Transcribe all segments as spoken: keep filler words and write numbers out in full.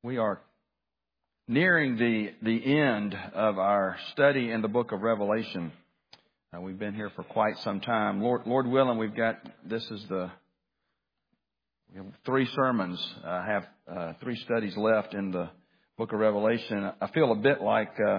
We are nearing the the end of our study in the book of Revelation. Uh, we've been here for quite some time. Lord, Lord willing, we've got, this is the we have three sermons, uh, have uh, three studies left in the book of Revelation. I feel a bit like uh,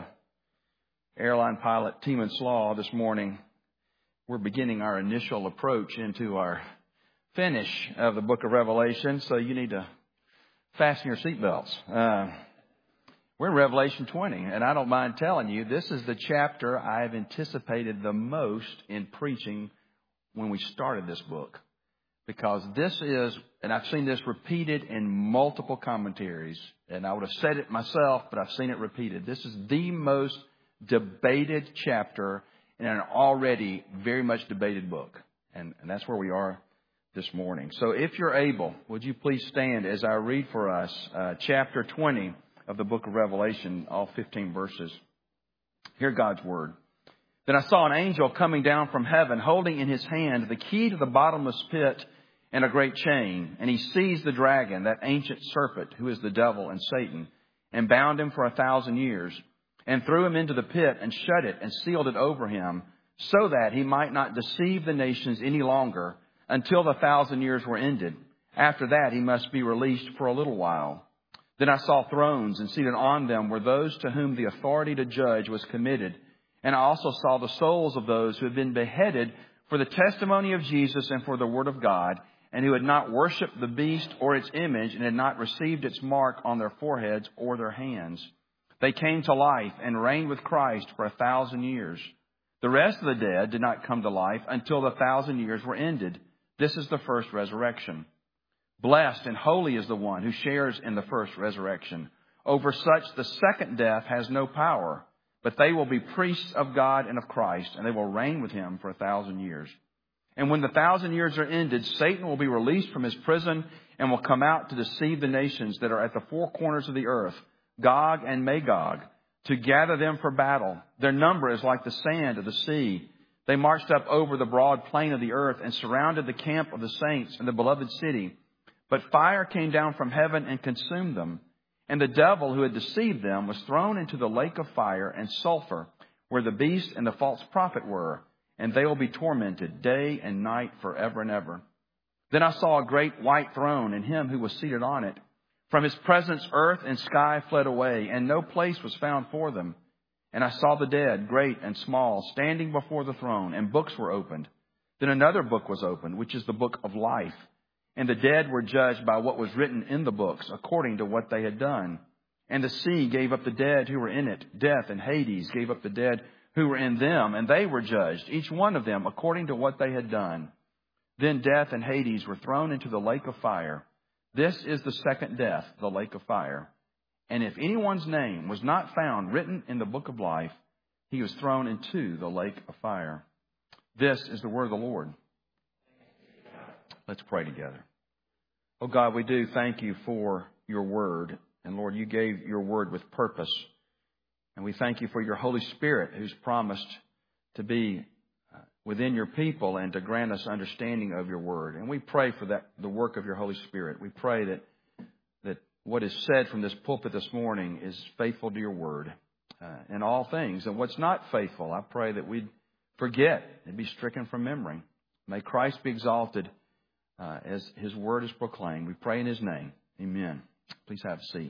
airline pilot Teeman Slaw this morning. We're beginning our initial approach into our finish of the book of Revelation, so you need to fasten your seatbelts. Uh, we're in Revelation twenty, and I don't mind telling you, this is the chapter I've anticipated the most in preaching when we started this book. Because this is, and I've seen this repeated in multiple commentaries, and I would have said it myself, but I've seen it repeated. This is the most debated chapter in an already very much debated book. And, and that's where we are this morning. So if you're able, would you please stand as I read for us uh, chapter twenty of the book of Revelation, all fifteen verses. Hear God's word. Then I saw an angel coming down from heaven, holding in his hand the key to the bottomless pit and a great chain. And he seized the dragon, that ancient serpent, who is the devil and Satan, and bound him for a thousand years, and threw him into the pit and shut it and sealed it over him, so that he might not deceive the nations any longer, until the thousand years were ended. After that, he must be released for a little while. Then I saw thrones, and seated on them were those to whom the authority to judge was committed. And I also saw the souls of those who had been beheaded for the testimony of Jesus and for the word of God, and who had not worshipped the beast or its image, and had not received its mark on their foreheads or their hands. They came to life and reigned with Christ for a thousand years. The rest of the dead did not come to life until the thousand years were ended. This is the first resurrection. Blessed and holy is the one who shares in the first resurrection. Over such the second death has no power, but they will be priests of God and of Christ, and they will reign with him for a thousand years. And when the thousand years are ended, Satan will be released from his prison and will come out to deceive the nations that are at the four corners of the earth, Gog and Magog, to gather them for battle. Their number is like the sand of the sea. They marched up over the broad plain of the earth and surrounded the camp of the saints and the beloved city. But fire came down from heaven and consumed them. And the devil who had deceived them was thrown into the lake of fire and sulfur, where the beast and the false prophet were. And they will be tormented day and night forever and ever. Then I saw a great white throne and him who was seated on it. From his presence, earth and sky fled away, and no place was found for them. And I saw the dead, great and small, standing before the throne, and books were opened. Then another book was opened, which is the book of life. And the dead were judged by what was written in the books, according to what they had done. And the sea gave up the dead who were in it. Death and Hades gave up the dead who were in them, and they were judged, each one of them, according to what they had done. Then death and Hades were thrown into the lake of fire. This is the second death, the lake of fire. And if anyone's name was not found written in the book of life, he was thrown into the lake of fire. This is the word of the Lord. Let's pray together. Oh God, we do thank you for your word. And Lord, you gave your word with purpose. And we thank you for your Holy Spirit, who's promised to be within your people and to grant us understanding of your word. And we pray for that, the work of your Holy Spirit. We pray that that what is said from this pulpit this morning is faithful to your word uh, in all things. And what's not faithful, I pray that we'd forget and be stricken from memory. May Christ be exalted uh, as his word is proclaimed. We pray in his name. Amen. Please have a seat.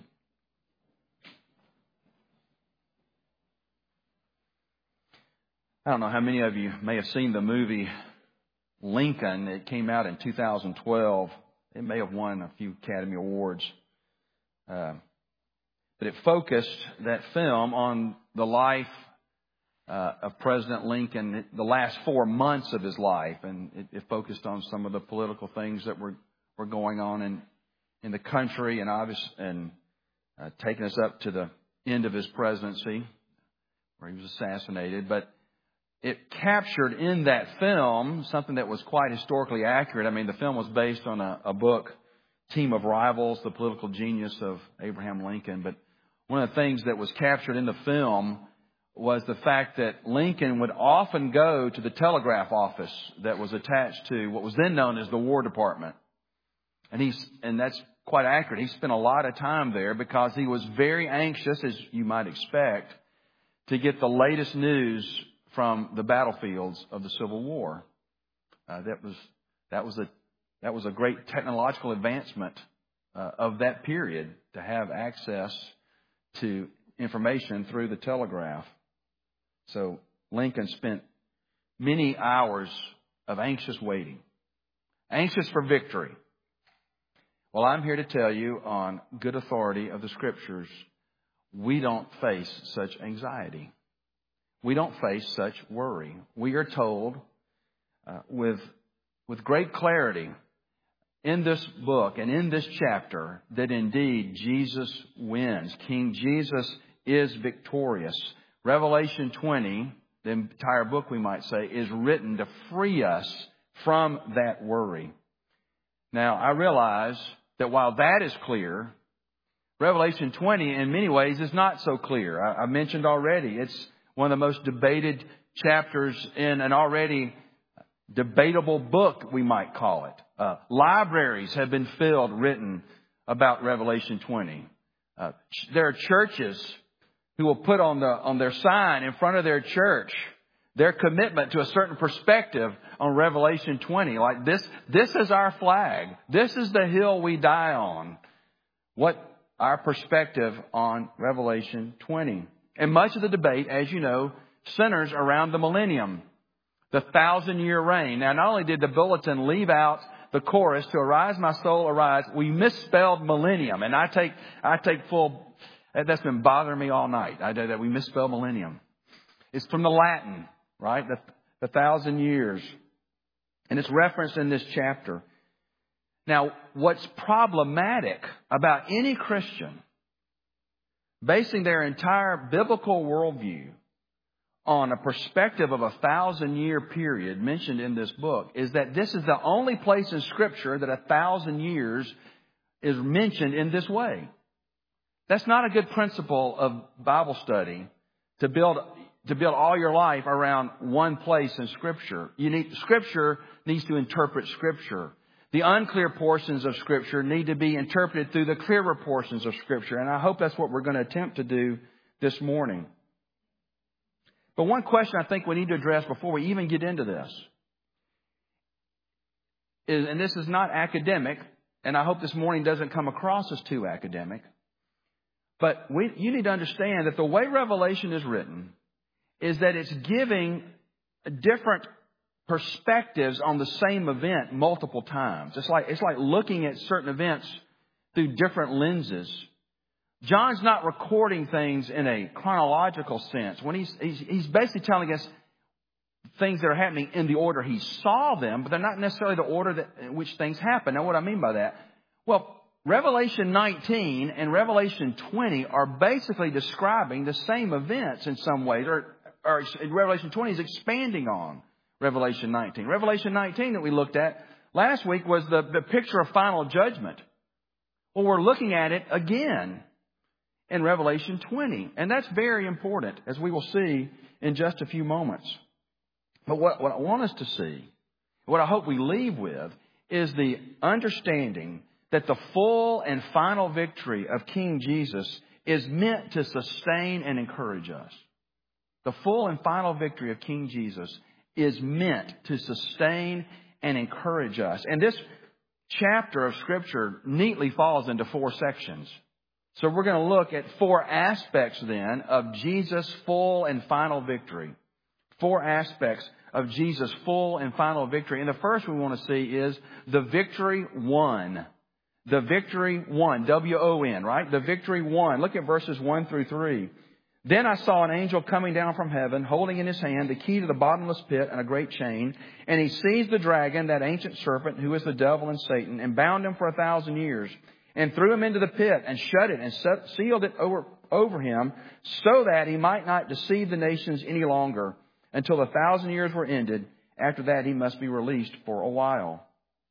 I don't know how many of you may have seen the movie Lincoln. It came out in two thousand twelve. It may have won a few Academy Awards. Uh, but it focused, that film, on the life uh, of President Lincoln, the last four months of his life. And it, it focused on some of the political things that were, were going on in, in the country, and obvious, and uh, taking us up to the end of his presidency, where he was assassinated. But it captured in that film something that was quite historically accurate. I mean, the film was based on a, a book, Team of Rivals, The Political Genius of Abraham Lincoln. But one of the things that was captured in the film was the fact that Lincoln would often go to the telegraph office that was attached to what was then known as the War Department. And he's, and that's quite accurate. He spent a lot of time there because he was very anxious, as you might expect, to get the latest news from the battlefields of the Civil War. Uh, that was that was a that was a great technological advancement uh, of that period, to have access to information through the telegraph. So Lincoln spent many hours of anxious waiting, anxious for victory. Well, I'm here to tell you on good authority of the Scriptures, we don't face such anxiety. We don't face such worry. We are told uh, with, with great clarity in this book and in this chapter that indeed Jesus wins. King Jesus is victorious. Revelation twenty, the entire book we might say, is written to free us from that worry. Now, I realize that while that is clear, Revelation twenty in many ways is not so clear. I, I mentioned already, it's one of the most debated chapters in an already debatable book, we might call it. Uh, libraries have been filled, written about Revelation twenty. Uh, there are churches who will put on the on their sign in front of their church their commitment to a certain perspective on Revelation twenty. Like this, this is our flag. This is the hill we die on. What our perspective on Revelation twenty. And much of the debate, as you know, centers around the millennium, the thousand year reign. Now, not only did the bulletin leave out the chorus, to arise my soul, arise, we misspelled millennium. And I take, I take full, that's been bothering me all night. I that we misspelled millennium. It's from the Latin, right? The, the thousand years. And it's referenced in this chapter. Now, what's problematic about any Christian basing their entire biblical worldview on a perspective of a thousand year period mentioned in this book is that this is the only place in Scripture that a thousand years is mentioned in this way. That's not a good principle of Bible study, to build to build all your life around one place in Scripture. You need Scripture needs to interpret Scripture. The unclear portions of Scripture need to be interpreted through the clearer portions of Scripture. And I hope that's what we're going to attempt to do this morning. But one question I think we need to address before we even get into this is, and this is not academic, and I hope this morning doesn't come across as too academic, but we, you need to understand that the way Revelation is written is that it's giving different perspectives on the same event multiple times. It's like, it's like looking at certain events through different lenses. John's not recording things in a chronological sense. When he's, he's, he's basically telling us things that are happening in the order he saw them, but they're not necessarily the order that, in which things happen. Now, what do I mean by that? Well, Revelation nineteen and Revelation twenty are basically describing the same events in some ways, or, or Revelation twenty is expanding on Revelation nineteen. Revelation nineteen that we looked at last week was the, the picture of final judgment. Well, we're looking at it again in Revelation twenty. And that's very important, as we will see in just a few moments. But what, what I want us to see, what I hope we leave with, is the understanding that the full and final victory of King Jesus is meant to sustain and encourage us. The full and final victory of King Jesus is meant to sustain and encourage us. And this chapter of Scripture neatly falls into four sections. So we're going to look at four aspects then of Jesus' full and final victory. Four aspects of Jesus' full and final victory. And the first we want to see is the victory won. The victory won. W O N, right? The victory won. Look at verses one through three. Then I saw an angel coming down from heaven, holding in his hand the key to the bottomless pit and a great chain. And he seized the dragon, that ancient serpent, who is the devil and Satan, and bound him for a thousand years, and threw him into the pit, and shut it, and set, sealed it over, over him, so that he might not deceive the nations any longer, until the thousand years were ended. After that, he must be released for a while.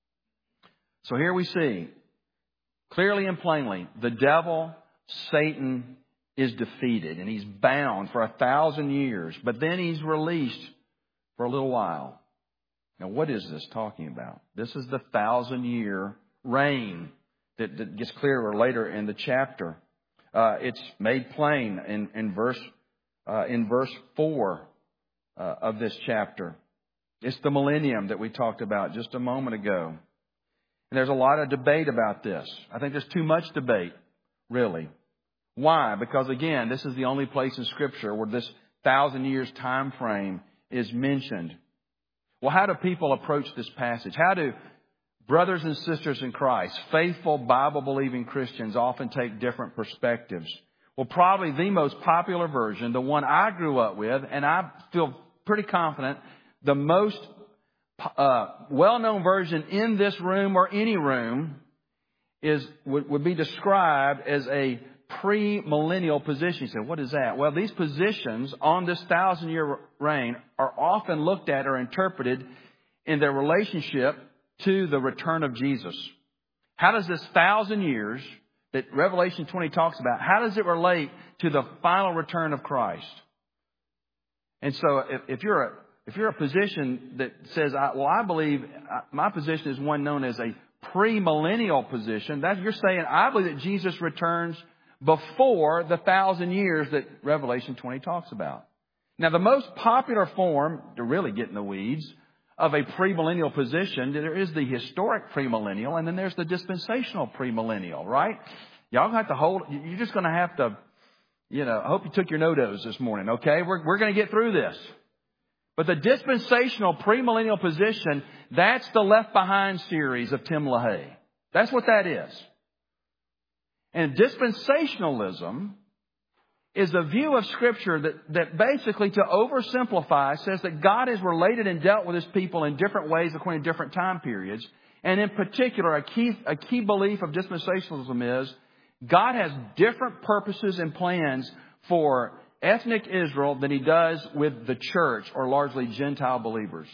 So here we see, clearly and plainly, the devil, Satan, is defeated, and he's bound for a thousand years, but then he's released for a little while. Now, what is this talking about? This is the thousand year reign that, that gets clearer later in the chapter. Uh, it's made plain in, in verse uh, in verse four uh, of this chapter. It's the millennium that we talked about just a moment ago. And there's a lot of debate about this. I think there's too much debate, really. Why? Because, again, this is the only place in Scripture where this thousand years time frame is mentioned. Well, how do people approach this passage? How do brothers and sisters in Christ, faithful Bible-believing Christians, often take different perspectives? Well, probably the most popular version, the one I grew up with, and I feel pretty confident, the most uh, well-known version in this room or any room is would, would be described as a pre-millennial position. You say, what is that? Well, these positions on this thousand-year reign are often looked at or interpreted in their relationship to the return of Jesus. How does this thousand years that Revelation twenty talks about, how does it relate to the final return of Christ? And so if, if you're a if you're a position that says, well, I believe my position is one known as a premillennial position, that you're saying I believe that Jesus returns before the thousand years that Revelation twenty talks about. Now, the most popular form, to really get in the weeds, of a premillennial position, there is the historic premillennial, and then there's the dispensational premillennial, right? Y'all have to hold, you're just going to have to, you know, I hope you took your no-dos this morning, okay? We're, we're going to get through this. But the dispensational premillennial position, that's the Left Behind series of Tim LaHaye. That's what that is. And dispensationalism is a view of Scripture that, that basically, to oversimplify, says that God has related and dealt with His people in different ways according to different time periods. And in particular, a key, a key belief of dispensationalism is God has different purposes and plans for ethnic Israel than He does with the church or largely Gentile believers.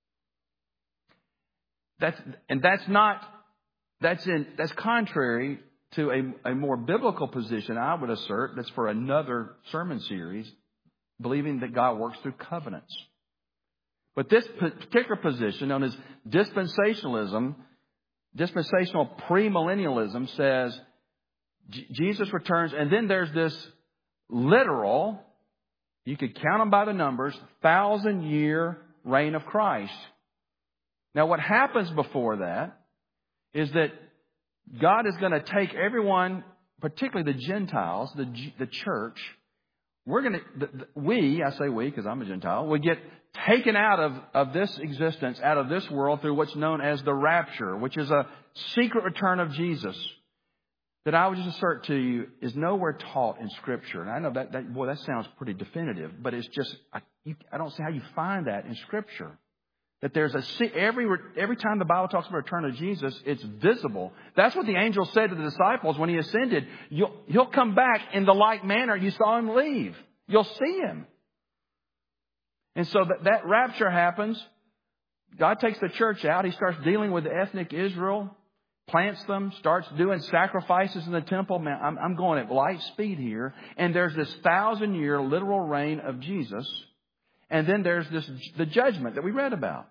That's, and that's not, that's in, that's contrary to a, a more biblical position, I would assert, that's for another sermon series, believing that God works through covenants. But this particular position, known as dispensationalism, dispensational premillennialism, says J- Jesus returns, and then there's this literal, you could count them by the numbers, thousand-year reign of Christ. Now, what happens before that is that God is going to take everyone, particularly the Gentiles, the the church. We're going to, the, the, we, I say we because I'm a Gentile, we get taken out of, of this existence, out of this world through what's known as the rapture, which is a secret return of Jesus that I would just assert to you is nowhere taught in Scripture. And I know that, that boy, that sounds pretty definitive, but it's just, I, you, I don't see how you find that in Scripture. That there's a, every, every time the Bible talks about the return of Jesus, it's visible. That's what the angel said to the disciples when He ascended. You'll, he'll come back in the like manner you saw Him leave. You'll see Him. And so that, that rapture happens. God takes the church out. He starts dealing with ethnic Israel, plants them, starts doing sacrifices in the temple. Man, I'm, I'm going at light speed here. And there's this thousand year literal reign of Jesus. And then there's this, the judgment that we read about.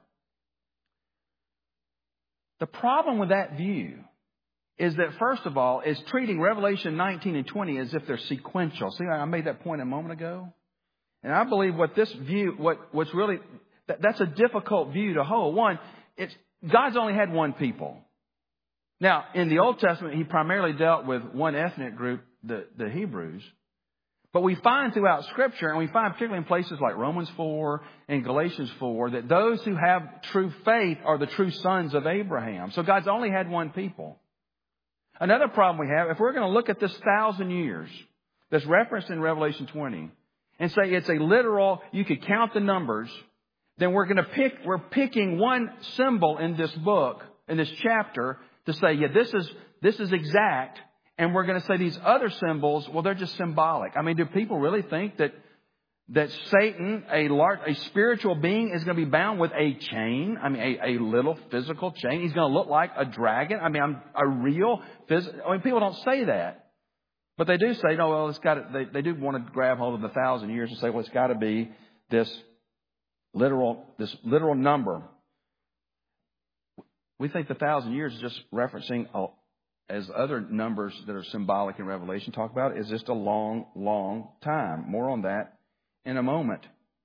The problem with that view is that, first of all, is treating Revelation nineteen and twenty as if they're sequential. See, I made that point a moment ago. And I believe what this view, what, what's really, that, that's a difficult view to hold. One, it's, God's only had one people. Now, in the Old Testament, He primarily dealt with one ethnic group, the, the Hebrews. But we find throughout Scripture, and we find particularly in places like Romans four and Galatians four, that those who have true faith are the true sons of Abraham. So God's only had one people. Another problem we have, if we're going to look at this thousand years that's referenced in Revelation twenty and say it's a literal, you could count the numbers, then we're going to pick, we're picking one symbol in this book, in this chapter, to say, yeah, this is, this is exact. And we're going to say these other symbols, well, they're just symbolic. I mean, do people really think that that Satan, a large, a spiritual being, is going to be bound with a chain? I mean, a, a little physical chain. He's going to look like a dragon. I mean, I'm a real physical. I mean, people don't say that, but they do say, no, well, it's got to, they, they do want to grab hold of the thousand years and say, well, it's got to be this literal, this literal number. We think the thousand years is just referencing a as other numbers that are symbolic in Revelation talk about, is just a long, long time. More on that in a moment.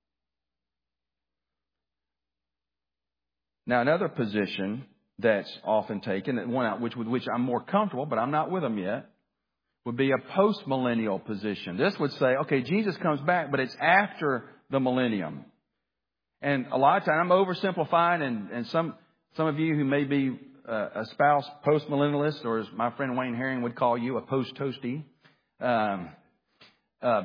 Now, another position that's often taken, one out which with which I'm more comfortable, but I'm not with them yet, would be a post-millennial position. This would say, okay, Jesus comes back, but it's after the millennium. And a lot of times, I'm oversimplifying, and, and some some of you who may be uh, a spouse post-millennialist, or as my friend Wayne Herring would call you, a post-toasty. Um, uh,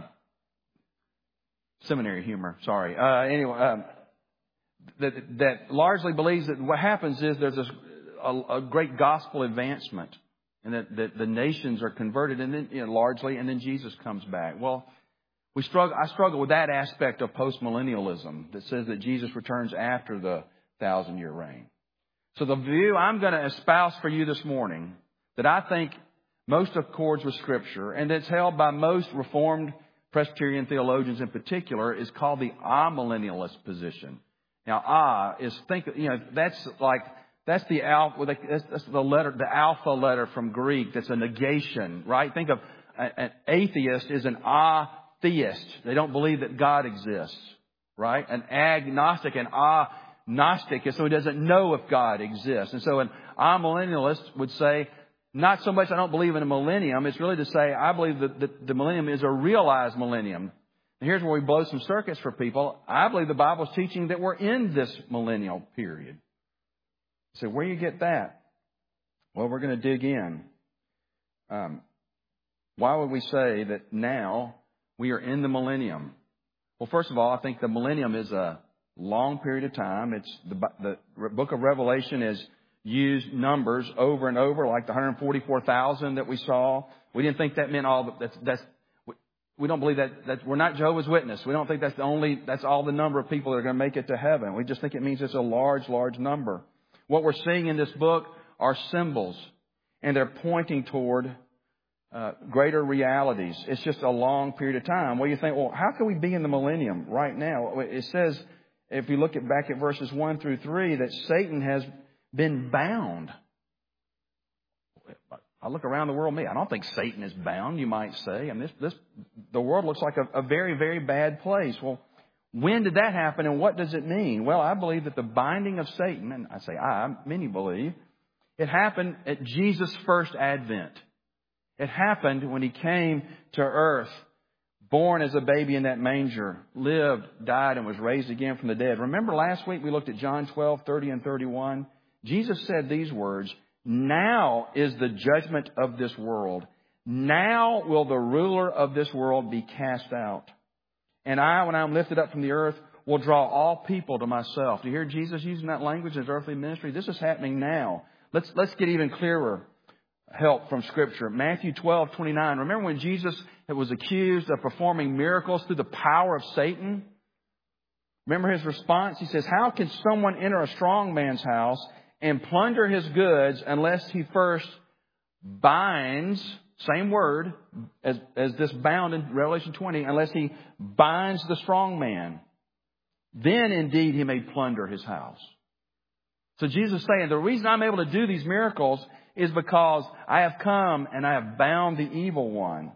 seminary humor, sorry. Uh, anyway, um, that, that largely believes that what happens is there's a, a, a great gospel advancement, and that, that the nations are converted, and then you know, largely, and then Jesus comes back. Well, we struggle. I struggle with that aspect of postmillennialism that says that Jesus returns after the thousand-year reign. So the view I'm going to espouse for you this morning, that I think most accords with Scripture, and that's held by most Reformed Presbyterian theologians in particular, is called the amillennialist position. Now, ah is think you know that's like that's the alpha that's, that's the letter the alpha letter from Greek. That's a negation, right? Think of an atheist is an atheist. They don't believe that God exists, right? An agnostic, an agnostic is someone who doesn't know if God exists. And so an amillennialist would say, not so much I don't believe in a millennium. It's really to say I believe that the, the millennium is a realized millennium. And here's where we blow some circuits for people. I believe the Bible's teaching that we're in this millennial period. So where do you get that? Well, we're going to dig in. Um, why would we say that now we are in the millennium? Well, first of all, I think the millennium is a long period of time. It's the, the book of Revelation is used numbers over and over, like the one hundred forty-four thousand that we saw. We didn't think that meant all. That's that's. We don't believe that, that we're not Jehovah's Witness. We don't think that's the only, that's all the number of people that are going to make it to heaven. We just think it means it's a large, large number. What we're seeing in this book are symbols, and they're pointing toward uh, greater realities. It's just a long period of time. Well, you think, well, how can we be in the millennium right now? It says, if you look at back at verses one through three, that Satan has been bound. I look around the world, me, I don't think Satan is bound, you might say. And this, this, the world looks like a, a very, very bad place. Well, when did that happen and what does it mean? Well, I believe that the binding of Satan, and I say I, many believe, it happened at Jesus' first advent. It happened when he came to earth, born as a baby in that manger, lived, died, and was raised again from the dead. Remember last week we looked at John twelve, thirty and thirty-one? Jesus said these words, "Now is the judgment of this world. Now will the ruler of this world be cast out. And I, when I am lifted up from the earth, will draw all people to myself." Do you hear Jesus using that language in his earthly ministry? This is happening now. Let's, let's get even clearer help from Scripture. Matthew twelve, twenty-nine. Remember when Jesus was accused of performing miracles through the power of Satan? Remember his response? He says, "How can someone enter a strong man's house and plunder his goods unless he first binds," same word as, as this bound in Revelation twenty, "unless he binds the strong man, then indeed he may plunder his house." So Jesus is saying, the reason I'm able to do these miracles is because I have come and I have bound the evil one.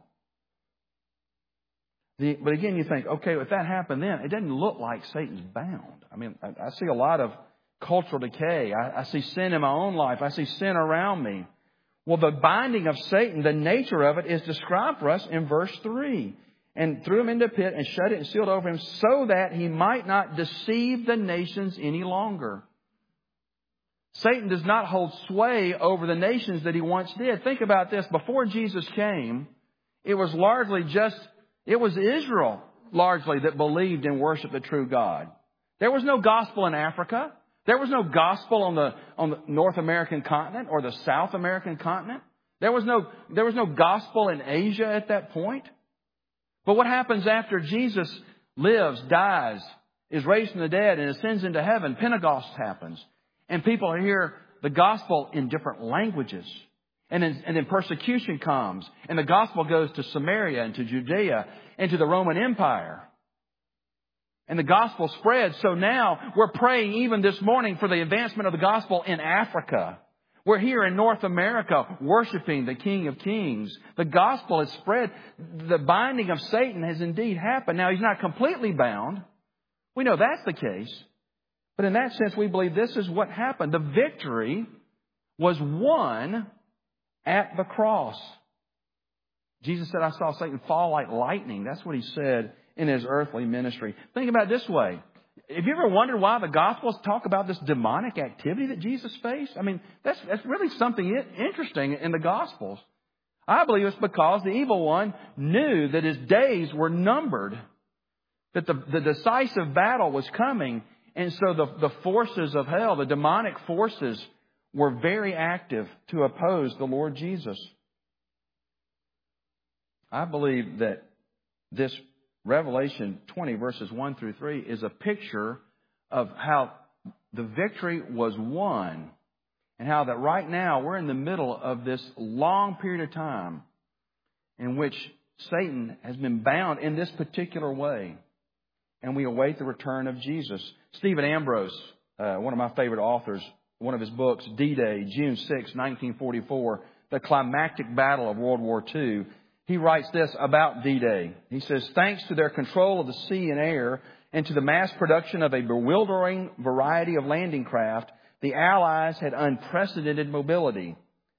The, but again, you think, okay, if that happened then, it doesn't look like Satan's bound. I mean, I, I see a lot of cultural decay. I, I see sin in my own life. I see sin around me. Well, the binding of Satan, the nature of it is described for us in verse three. "And threw him into a pit and shut it and sealed over him so that he might not deceive the nations any longer." Satan does not hold sway over the nations that he once did. Think about this. Before Jesus came, it was largely just, it was Israel largely that believed and worshiped the true God. There was no gospel in Africa. There was no gospel on the on the North American continent or the South American continent. There was no there was no gospel in Asia at that point. But what happens after Jesus lives, dies, is raised from the dead, and ascends into heaven? Pentecost happens. And people hear the gospel in different languages. And then, and then persecution comes. And the gospel goes to Samaria and to Judea and to the Roman Empire. And the gospel spreads. So now we're praying even this morning for the advancement of the gospel in Africa. We're here in North America worshiping the King of Kings. The gospel has spread. The binding of Satan has indeed happened. Now, he's not completely bound. We know that's the case. But in that sense, we believe this is what happened. The victory was won at the cross. Jesus said, I saw Satan fall like lightning. That's what he said in his earthly ministry. Think about it this way. Have you ever wondered why the Gospels talk about this demonic activity that Jesus faced? I mean, that's, that's really something interesting in the Gospels. I believe it's because the evil one knew that his days were numbered, that the, the decisive battle was coming. And so the, the forces of hell, the demonic forces, were very active to oppose the Lord Jesus. I believe that this Revelation twenty, verses one through three, is a picture of how the victory was won and how that right now we're in the middle of this long period of time in which Satan has been bound in this particular way. And we await the return of Jesus. Stephen Ambrose, uh, one of my favorite authors, one of his books, D-Day, June sixth, nineteen forty-four, the climactic battle of World War Two. He writes this about D-Day. He says, thanks to their control of the sea and air and to the mass production of a bewildering variety of landing craft, the Allies had unprecedented mobility.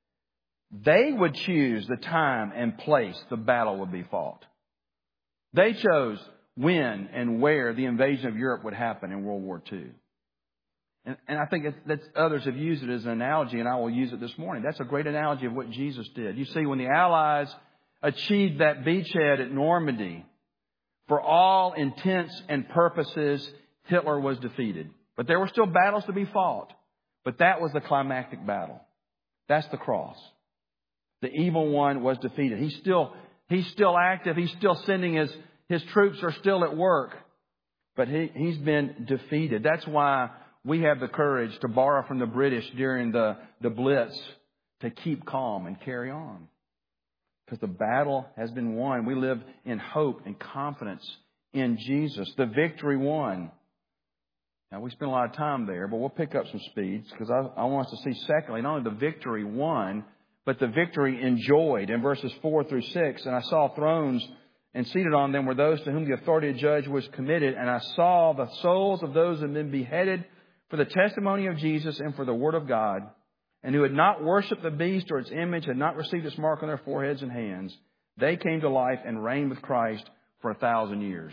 They would choose the time and place the battle would be fought. They chose when and where the invasion of Europe would happen in World War Two. And, and I think that others have used it as an analogy, and I will use it this morning. That's a great analogy of what Jesus did. You see, when the Allies achieved that beachhead at Normandy, for all intents and purposes, Hitler was defeated. But there were still battles to be fought. But that was the climactic battle. That's the cross. The evil one was defeated. He's still, he's still active. He's still sending his, his troops are still at work. But he, he's been defeated. That's why we have the courage to borrow from the British during the, the Blitz to keep calm and carry on. Because the battle has been won. We live in hope and confidence in Jesus. The victory won. Now, we spent a lot of time there, but we'll pick up some speeds because I, I want us to see, secondly, not only the victory won, but the victory enjoyed. In verses four through six, and I saw thrones, and seated on them were those to whom the authority to judge was committed. And I saw the souls of those who had been beheaded for the testimony of Jesus and for the word of God, and who had not worshipped the beast or its image, had not received its mark on their foreheads and hands. They came to life and reigned with Christ for a thousand years.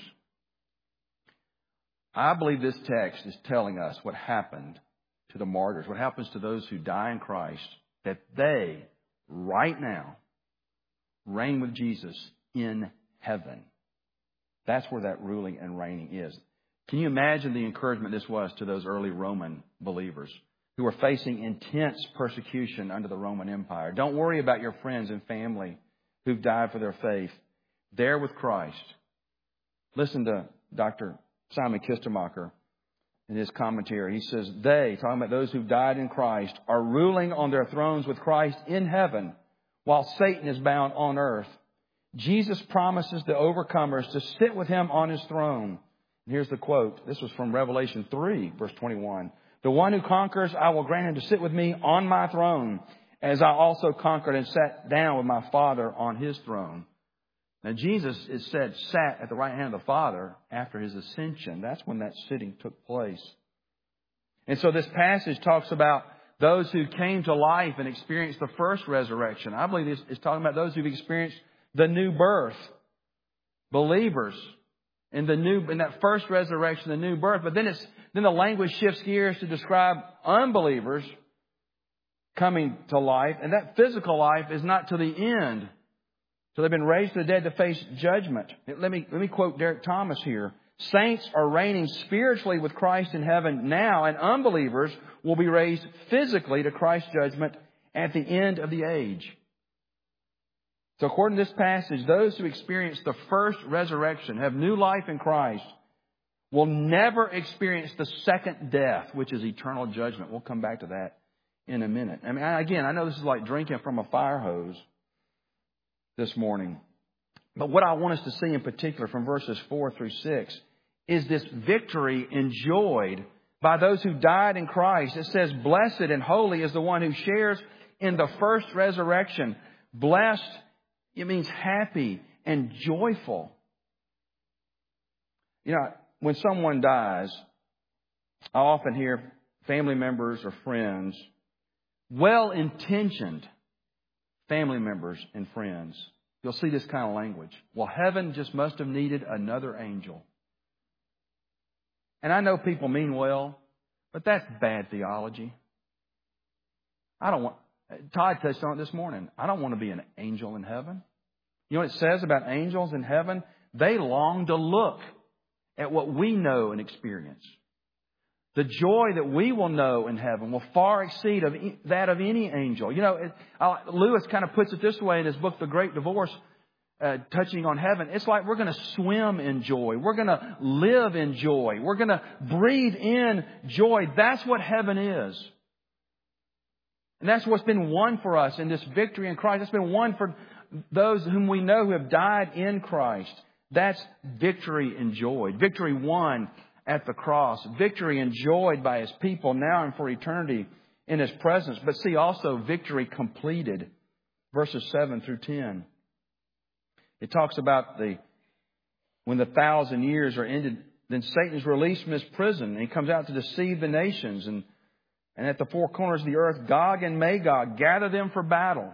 I believe this text is telling us what happened to the martyrs, what happens to those who die in Christ, that they, right now, reign with Jesus in heaven. That's where that ruling and reigning is. Can you imagine the encouragement this was to those early Roman believers who were facing intense persecution under the Roman Empire? Don't worry about your friends and family who've died for their faith. They're with Christ. Listen to Doctor Simon Kistemacher in his commentary. He says, they, talking about those who've died in Christ, are ruling on their thrones with Christ in heaven while Satan is bound on earth. Jesus promises the overcomers to sit with him on his throne. And here's the quote. This was from Revelation three, verse twenty-one. The one who conquers, I will grant him to sit with me on my throne, as I also conquered and sat down with my Father on his throne. Now, Jesus, it said, sat at the right hand of the Father after his ascension. That's when that sitting took place. And so this passage talks about those who came to life and experienced the first resurrection. I believe this is talking about those who've experienced the new birth. Believers in the new, in that first resurrection, the new birth. But then it's, then the language shifts gears to describe unbelievers coming to life. And that physical life is not to the end. So they've been raised to the dead to face judgment. Let me, let me quote Derek Thomas here. Saints are reigning spiritually with Christ in heaven now, and unbelievers will be raised physically to Christ's judgment at the end of the age. So according to this passage, those who experience the first resurrection, have new life in Christ, will never experience the second death, which is eternal judgment. We'll come back to that in a minute. I mean, again, I know this is like drinking from a fire hose this morning. But what I want us to see in particular from verses four through six is this victory enjoyed by those who died in Christ. It says, blessed and holy is the one who shares in the first resurrection. Blessed, it means happy and joyful. You know, when someone dies, I often hear family members or friends, well-intentioned family members and friends, you'll see this kind of language. Well, heaven just must have needed another angel. And I know people mean well, but that's bad theology. I don't want, Todd touched on it this morning. I don't want to be an angel in heaven. You know what it says about angels in heaven? They long to look at what we know and experience. The joy that we will know in heaven will far exceed of that of any angel. You know, it, uh, Lewis kind of puts it this way in his book, The Great Divorce, uh, touching on heaven. It's like we're going to swim in joy. We're going to live in joy. We're going to breathe in joy. That's what heaven is. And that's what's been won for us in this victory in Christ. That's been won for those whom we know who have died in Christ. That's victory enjoyed. Victory won at the cross. Victory enjoyed by His people now and for eternity in His presence. But see also victory completed. Verses seven through ten. It talks about the when the thousand years are ended, then Satan is released from his prison. And he comes out to deceive the nations. And, and at the four corners of the earth, Gog and Magog, gather them for battle.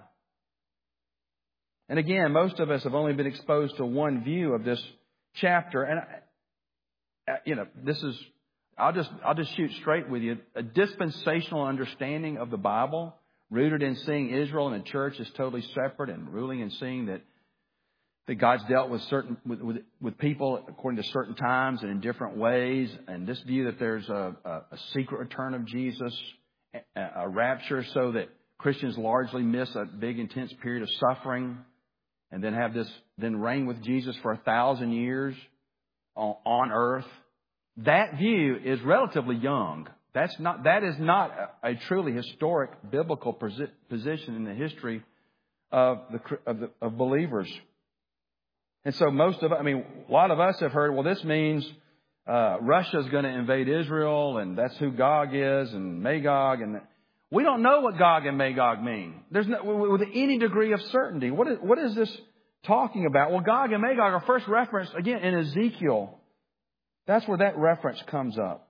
And again, most of us have only been exposed to one view of this chapter. And you know, this is, I'll just, I'll just shoot straight with you. A dispensational understanding of the Bible, rooted in seeing Israel and the church as totally separate, and ruling and seeing that, that God's dealt with certain, with, with, with people according to certain times and in different ways. And this view that there's a, a, a secret return of Jesus, a, a rapture, so that Christians largely miss a big intense period of suffering and then have this, then reign with Jesus for a thousand years on earth. That view is relatively young. That's not, that is not a, a truly historic biblical position in the history of the of, the, of believers. And so most of, I mean, a lot of us have heard, well, this means uh, Russia is going to invade Israel, and that's who Gog is, and Magog, and we don't know what Gog and Magog mean. There's no, with any degree of certainty. What is, what is this talking about? Well, Gog and Magog are first referenced again in Ezekiel. That's where that reference comes up.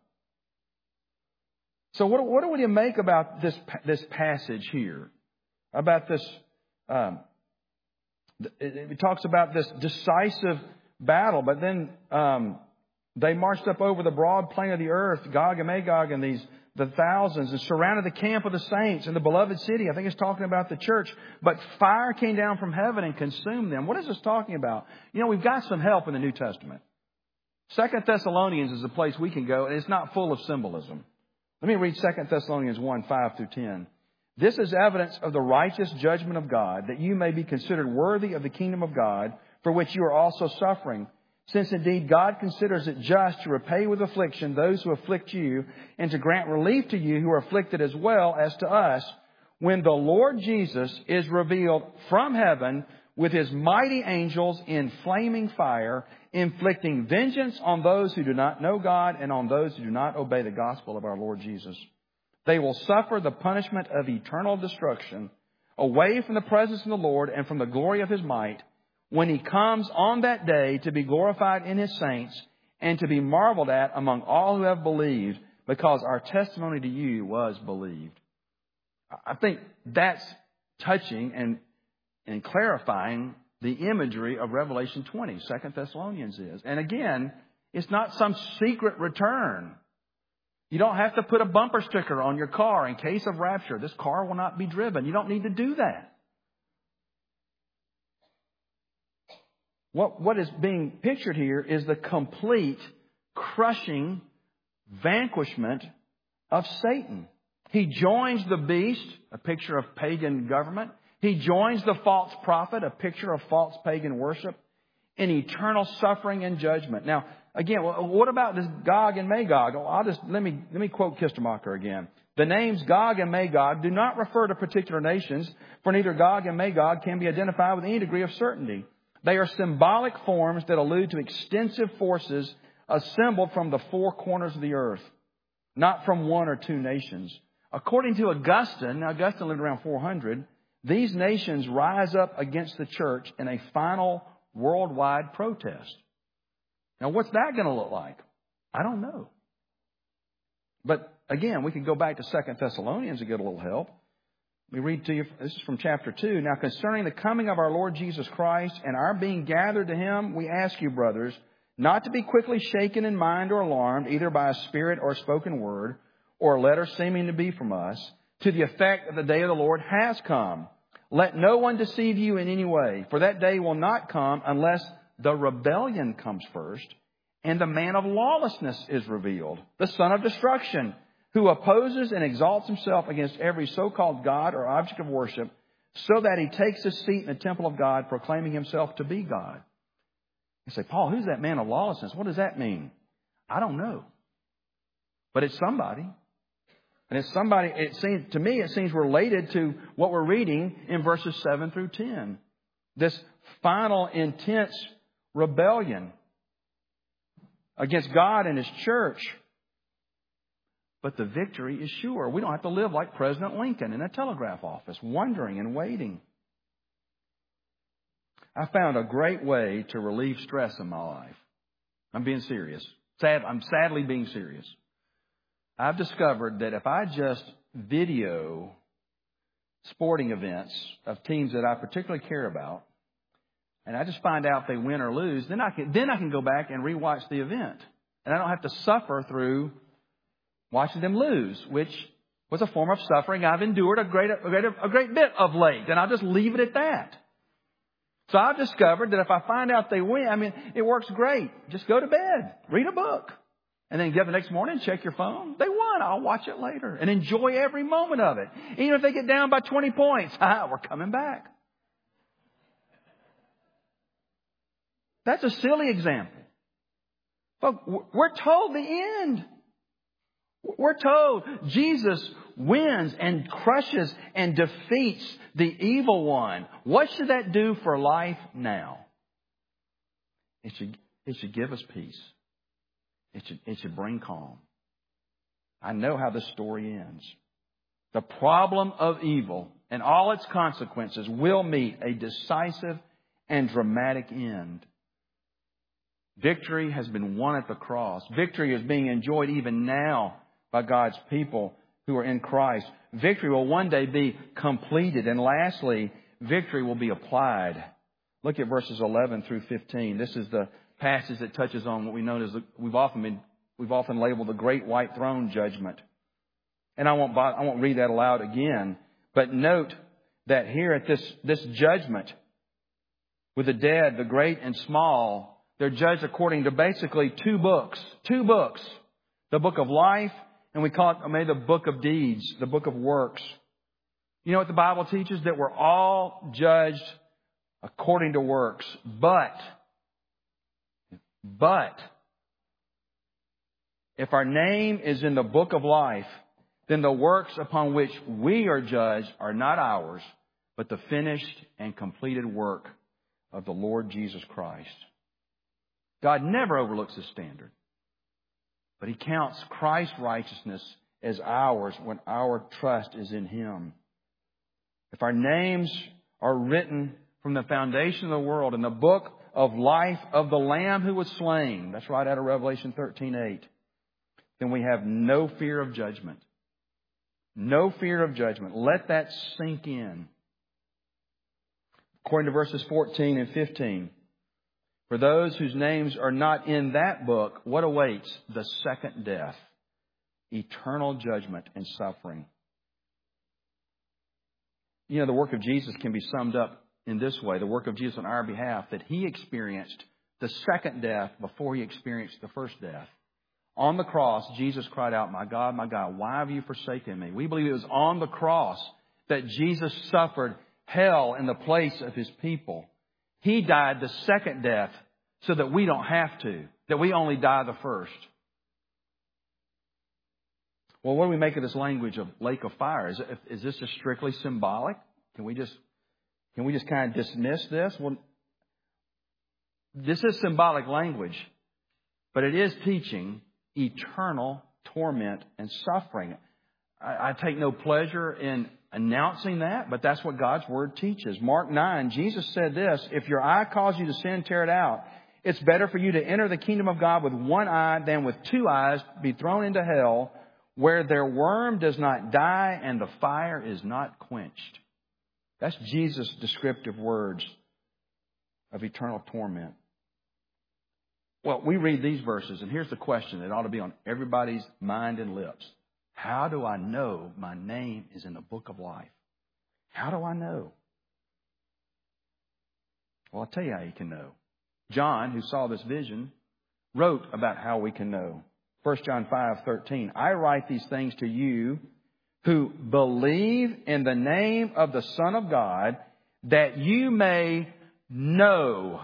So what, what do we make about this this passage here? About this, um, it, it talks about this decisive battle, but then um, they marched up over the broad plain of the earth, Gog and Magog, and these the thousands, and surrounded the camp of the saints in the beloved city. I think it's talking about the church. But fire came down from heaven and consumed them. What is this talking about? You know, we've got some help in the New Testament. Second Thessalonians is a place we can go, and it's not full of symbolism. Let me read Second Thessalonians one, five through ten. This is evidence of the righteous judgment of God, that you may be considered worthy of the kingdom of God, for which you are also suffering. Since indeed God considers it just to repay with affliction those who afflict you, and to grant relief to you who are afflicted as well as to us, when the Lord Jesus is revealed from heaven with His mighty angels in flaming fire, inflicting vengeance on those who do not know God and on those who do not obey the gospel of our Lord Jesus. They will suffer the punishment of eternal destruction away from the presence of the Lord and from the glory of His might, when He comes on that day to be glorified in His saints and to be marveled at among all who have believed, because our testimony to you was believed. I think that's touching and, and clarifying the imagery of Revelation twenty, Second Thessalonians is. And again, it's not some secret return. You don't have to put a bumper sticker on your car in case of rapture. This car will not be driven. You don't need to do that. What, what is being pictured here is the complete, crushing vanquishment of Satan. He joins the beast, a picture of pagan government. He joins the false prophet, a picture of false pagan worship, in eternal suffering and judgment. Now, again, what about this Gog and Magog? I'll just let me let me quote Kistemacher again. The names Gog and Magog do not refer to particular nations, for neither Gog and Magog can be identified with any degree of certainty. They are symbolic forms that allude to extensive forces assembled from the four corners of the earth. not from one or two nations. According to Augustine, now Augustine lived around four hundred, these nations rise up against the church in a final worldwide protest. Now, what's that going to look like? I don't know. But again, we can go back to Second Thessalonians to get a little help. We read to you, this is from chapter two. Now, concerning the coming of our Lord Jesus Christ and our being gathered to Him, we ask you, brothers, not to be quickly shaken in mind or alarmed, either by a spirit or a spoken word, or a letter seeming to be from us, to the effect that the day of the Lord has come. Let no one deceive you in any way, for that day will not come unless the rebellion comes first, and the man of lawlessness is revealed, the son of destruction, who opposes and exalts himself against every so-called God or object of worship, so that he takes his seat in the temple of God, proclaiming himself to be God. You say, Paul, who's that man of lawlessness? What does that mean? I don't know. But it's somebody. And it's somebody, it seems, to me, it seems related to what we're reading in verses seven through ten. This final intense rebellion against God and His church. But the victory is sure. We don't have to live like President Lincoln in a telegraph office, wondering and waiting. I found a great way to relieve stress in my life. I'm being serious. Sad, I'm sadly being serious. I've discovered that if I just video sporting events of teams that I particularly care about, and I just find out if they win or lose, then I can then I can go back and rewatch the event. And I don't have to suffer through watching them lose, which was a form of suffering I've endured a great, a great, a great bit of late. And I'll just leave it at that. So I've discovered that if I find out they win, I mean, it works great. Just go to bed, read a book, and then get up the next morning, check your phone. They won. I'll watch it later and enjoy every moment of it. Even if they get down by twenty points, ah, we're coming back. That's a silly example. Folks, we're told the end. We're told Jesus wins and crushes and defeats the evil one. What should that do for life now? It should, it should give us peace. It should, it should bring calm. I know how this story ends. The problem of evil and all its consequences will meet a decisive and dramatic end. Victory has been won at the cross. Victory is being enjoyed even now by God's people who are in Christ. Victory will one day be completed. And lastly, victory will be applied. Look at verses eleven through fifteen. This is the passage that touches on what we know as the, we've often been we've often labeled the Great White Throne Judgment. And I won't I won't read that aloud again. But note that here at this this judgment with the dead, the great and small, they're judged according to basically two books. Two books. The book of life, and we call it maybe the book of deeds, the book of works. You know what the Bible teaches? That we're all judged according to works. But, but, if our name is in the book of life, then the works upon which we are judged are not ours, but the finished and completed work of the Lord Jesus Christ. God never overlooks His standard. But He counts Christ's righteousness as ours when our trust is in Him. If our names are written from the foundation of the world in the book of life of the Lamb who was slain, that's right out of Revelation thirteen eight, then we have no fear of judgment. No fear of judgment. Let that sink in. According to verses fourteen and fifteen, for those whose names are not in that book, what awaits? The second death, eternal judgment and suffering. You know, the work of Jesus can be summed up in this way. The work of Jesus on our behalf, that He experienced the second death before He experienced the first death. On the cross, Jesus cried out, "My God, my God, why have you forsaken me?" We believe it was on the cross that Jesus suffered hell in the place of His people. He died the second death so that we don't have to, that we only die the first. Well, what do we make of this language of lake of fire? Is, it, is this just strictly symbolic? Can we just can we just kind of dismiss this? Well, this is symbolic language, but it is teaching eternal torment and suffering. I, I take no pleasure in announcing that, but that's what God's Word teaches. Mark nine, Jesus said this, if your eye causes you to sin, tear it out. It's better for you to enter the kingdom of God with one eye than with two eyes be thrown into hell, where their worm does not die and the fire is not quenched. That's Jesus' descriptive words of eternal torment. Well, we read these verses, and here's the question that ought to be on everybody's mind and lips. How do I know my name is in the book of life? How do I know? Well, I'll tell you how you can know. John, who saw this vision, wrote about how we can know. First John five thirteen. I write these things to you who believe in the name of the Son of God, that you may know.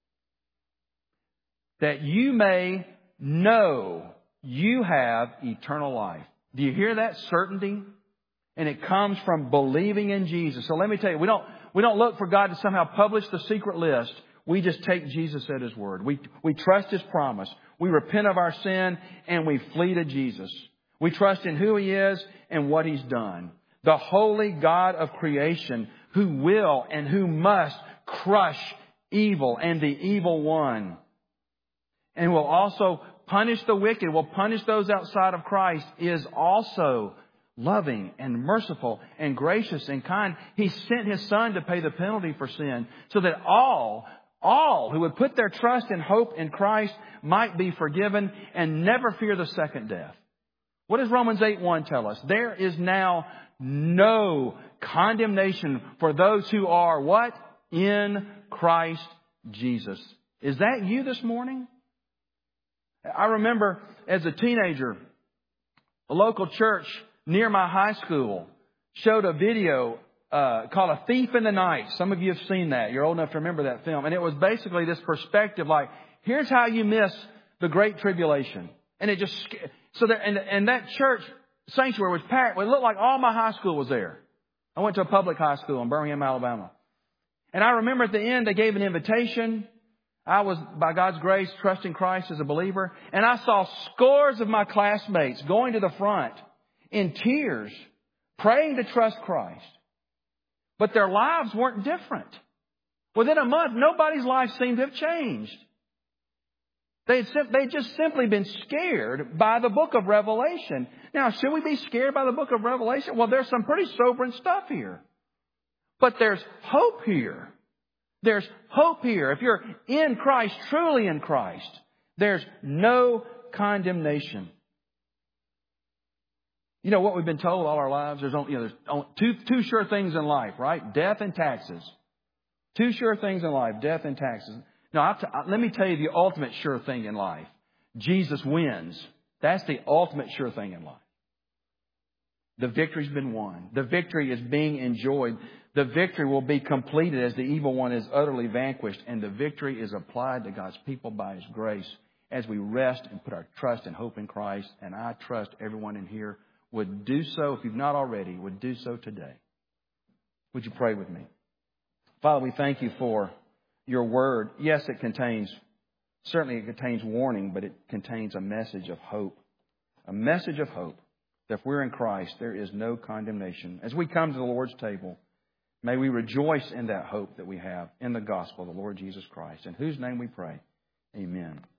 That you may know you have eternal life. Do you hear that certainty? And it comes from believing in Jesus. So let me tell you, we don't, we don't look for God to somehow publish the secret list. We just take Jesus at His word. We, we trust His promise. We repent of our sin and we flee to Jesus. We trust in who He is and what He's done. The holy God of creation who will and who must crush evil and the evil one. And will also punish the wicked, will punish those outside of Christ, is also loving and merciful and gracious and kind. He sent His Son to pay the penalty for sin so that all, all who would put their trust and hope in Christ might be forgiven and never fear the second death. What does Romans eight one tell us? There is now no condemnation for those who are what? In Christ Jesus. Is that you this morning? I remember as a teenager, a local church near my high school showed a video uh, called A Thief in the Night. Some of you have seen that. You're old enough to remember that film. And it was basically this perspective like, here's how you miss the Great Tribulation. And it just, so there, and, and that church sanctuary was packed. It looked like all my high school was there. I went to a public high school in Birmingham, Alabama. And I remember at the end they gave an invitation. I was, by God's grace, trusting Christ as a believer. And I saw scores of my classmates going to the front in tears, praying to trust Christ. But their lives weren't different. Within a month, nobody's life seemed to have changed. They had they'd just simply been scared by the book of Revelation. Now, should we be scared by the book of Revelation? Well, there's some pretty sobering stuff here. But there's hope here. There's hope here. If you're in Christ, truly in Christ, there's no condemnation. You know what we've been told all our lives? There's only, you know, there's only two, two sure things in life, right? Death and taxes. Two sure things in life, death and taxes. No, I'll t- let me tell you the ultimate sure thing in life. Jesus wins. That's the ultimate sure thing in life. The victory's been won. The victory is being enjoyed. The victory will be completed as the evil one is utterly vanquished. And the victory is applied to God's people by His grace as we rest and put our trust and hope in Christ. And I trust everyone in here would do so, if you've not already, would do so today. Would you pray with me? Father, we thank You for Your word. Yes, it contains, certainly it contains warning, but it contains a message of hope. A message of hope that if we're in Christ, there is no condemnation. As we come to the Lord's table, may we rejoice in that hope that we have in the gospel of the Lord Jesus Christ, in whose name we pray. Amen.